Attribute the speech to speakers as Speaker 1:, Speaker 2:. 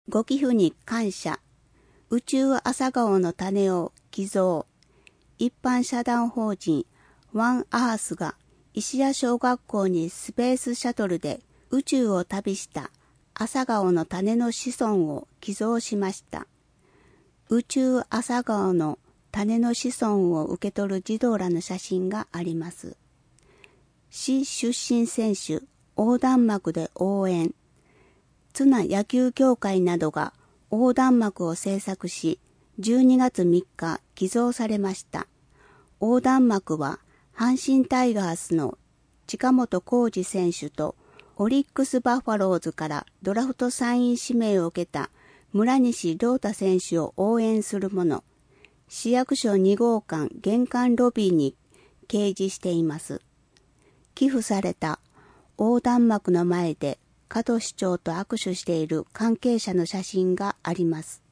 Speaker 1: ご寄付に感謝。宇宙朝顔の種を寄贈。一般社団法人ワンアースが石屋小学校にスペースシャトルで宇宙を旅した朝顔の種の子孫を寄贈しました。宇宙朝顔の種の子孫を受け取る児童らの写真があります。市出身選手横断幕で応援。津奈野球協会などが横断幕を制作し、12月3日寄贈されました。横断幕は阪神タイガースの近本光司選手とオリックスバファローズからドラフト3位指名を受けた村西亮太選手を応援するもの。市役所2号館玄関ロビーに掲示しています。寄付された横断幕の前で加藤市長と握手している関係者の写真があります。